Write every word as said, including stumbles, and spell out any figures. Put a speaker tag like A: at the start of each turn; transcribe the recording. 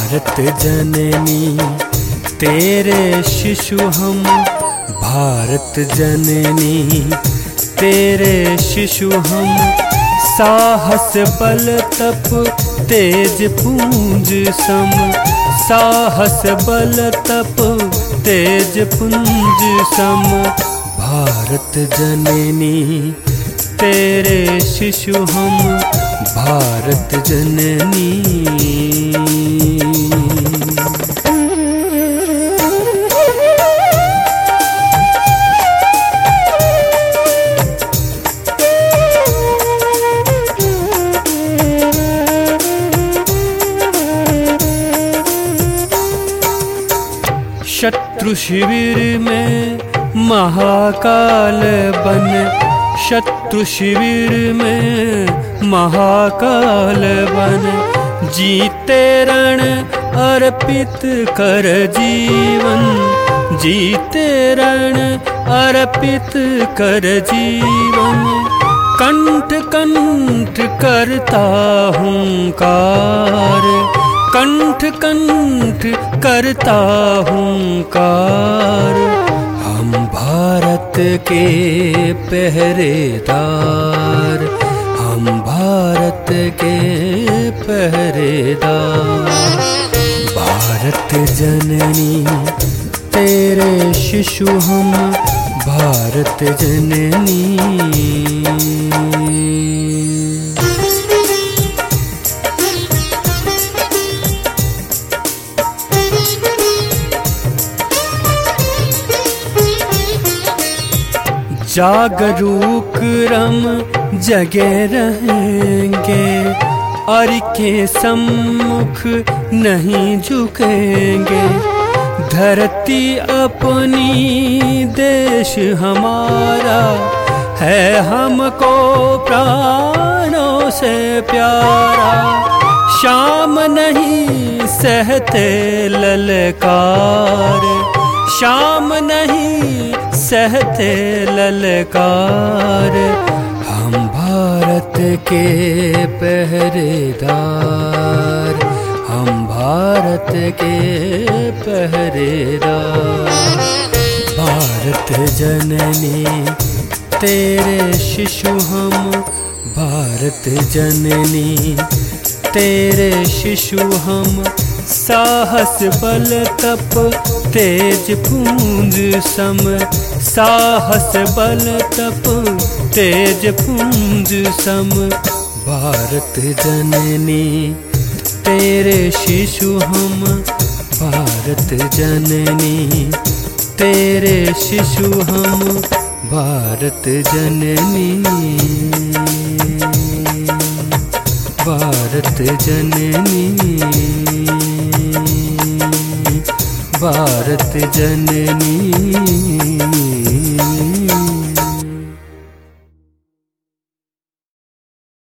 A: भारत जननी तेरे शिशु हम, भारत जननी तेरे शिशु हम। साहस बल तप तेज पुंज सम, साहस बल तप तेज पुंज सम। भारत जननी तेरे शिशु हम, भारत जननी। शत्रु शिविर में महाकाल बन, शत्रु शिविर में महाकाल बन। जीते रण अर्पित कर जीवन, जीते रण अर्पित कर जीवन। कंठ कंठ करता हूंकार, कंठ कंठ करता हूंकार। हम भारत के पहरेदार, हम भारत के पहरेदार। भारत जननी तेरे शिशु हम, भारत जननी। जागरूक रम जगे रहेंगे, और के सम्मुख नहीं झुकेंगे। धरती अपनी देश हमारा है, हमको प्राणों से प्यारा। शाम नहीं सहते ललकार, शाम नहीं सहते ललकार। हम भारत के पहरेदार, हम भारत के पहरेदार। भारत जननी तेरे शिशु हम, भारत जननी तेरे शिशु हम। साहस बल तप तेज पुंज सम, साहस बल तप तेज पुंज सम। भारत जननी तेरे शिशु हम, भारत जननी तेरे शिशु हम, भारत जननी। भारत जननी, भारत जननी।